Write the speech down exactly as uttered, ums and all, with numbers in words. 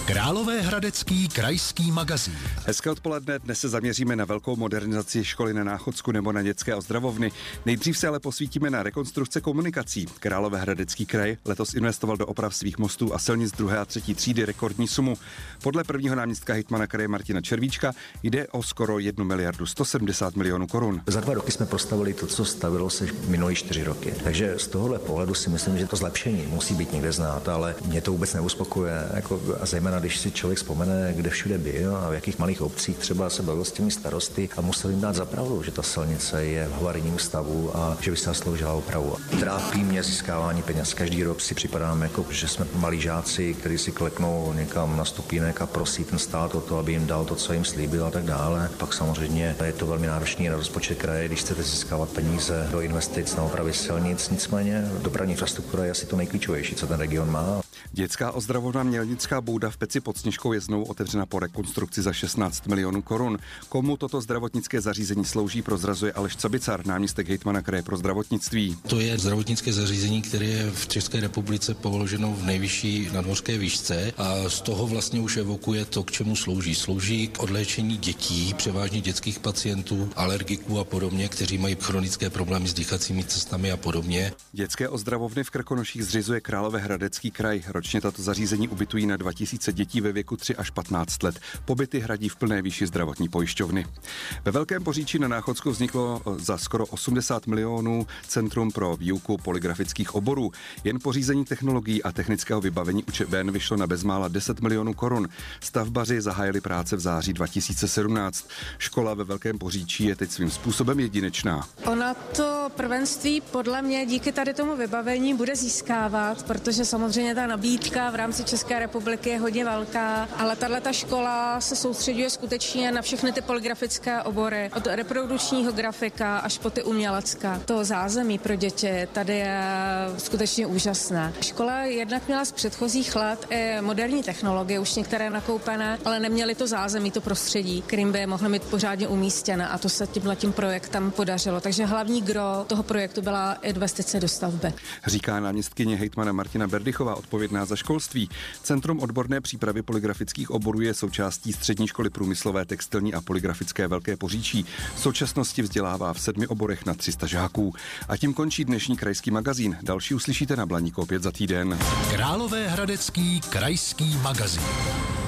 Královéhradecký krajský magazín. Hezké odpoledne, dnes se zaměříme na velkou modernizaci školy na Náchodsku nebo na dětské ozdravovny. Nejdřív se ale posvítíme na rekonstrukce komunikací. Královéhradecký kraj letos investoval do oprav svých mostů a silnic druhé a třetí třídy rekordní sumu. Podle prvního náměstka hejtmana kraje Martina Červíčka jde o skoro jednu miliardu sto sedmdesát milionů korun. Za dva roky jsme postavili to, co stavilo se minulý čtyři roky. Takže z tohohle pohledu si myslím, že to zlepšení musí být někde znát, ale mě to vůbec neuspokojuje. Jako, a zejména, když si člověk vzpomene, kde všude byl a v jakých malých obcích třeba se bavil s těmi starosty a musel jim dát za pravdu, že ta silnice je v havarijním stavu a že by se zasloužila opravu. Trápí mě získávání peněz. Každý rok si připadáme, jako, že jsme malí žáci, kteří si kleknou někam na stupínek a prosí ten stát o to, aby jim dal to, co jim slíbil a tak dále. Pak samozřejmě je to velmi náročný na rozpočet kraje, když chcete získávat peníze do investic na opravy silnic. Nicméně dopravní infrastruktura je asi to nejklíčovější, co ten region má. Dětská ozdravovna Mělnická bouda v Peci pod Sněžkou je znovu otevřena po rekonstrukci za šestnáct milionů korun. Komu toto zdravotnické zařízení slouží, prozrazuje Aleš Cabicar, náměstek hejtmana kraje pro zdravotnictví. To je zdravotnické zařízení, které je v České republice položeno v nejvyšší nadmořské výšce a z toho vlastně už evokuje to, k čemu slouží. Slouží k odléčení dětí, převážně dětských pacientů, alergiků a podobně, kteří mají chronické problémy s dýchacími cestami a podobně. Dětské ozdravovny v Krkonoších zřizuje Královéhradecký kraj. Ročně tato zařízení ubytují na dva tisíce dětí ve věku tři až patnáct let. Pobyty hradí v plné výši zdravotní pojišťovny. Ve Velkém Poříčí na Náchodsku vzniklo za skoro osmdesát milionů Centrum pro výuku polygrafických oborů. Jen pořízení technologií a technického vybavení učeben vyšlo na bezmála deset milionů korun. Stavbaři zahájili práce v září dva tisíce sedmnáct. Škola ve Velkém Poříčí je teď svým způsobem jedinečná. Ona to prvenství podle mě díky tady tomu vybavení bude získávat, protože samozřejmě ta nabídka v rámci České republiky je hodně velká, ale tato škola se soustředuje skutečně na všechny ty polygrafické obory, od reprodukčního grafika až po ty umělecká. To zázemí pro děti tady je skutečně úžasné. Škola jednak měla z předchozích let i moderní technologie, už některé nakoupené, ale neměly to zázemí, to prostředí, kterým by mohly mít pořádně umístěné, a to se tímhletím projektem podařilo. Takže hlavní gro toho projektu byla investice do stavby. Říká náměstkyně hejtmana Martina Berdychová, odpovědná za školství. Centrum odborné přípravy polygrafických oborů je součástí Střední školy průmyslové, textilní a polygrafické Velké Poříčí. V současnosti vzdělává v sedmi oborech na tři sta žáků. A tím končí dnešní krajský magazín. Další uslyšíte na Blaníku opět za týden. Královéhradecký krajský magazín.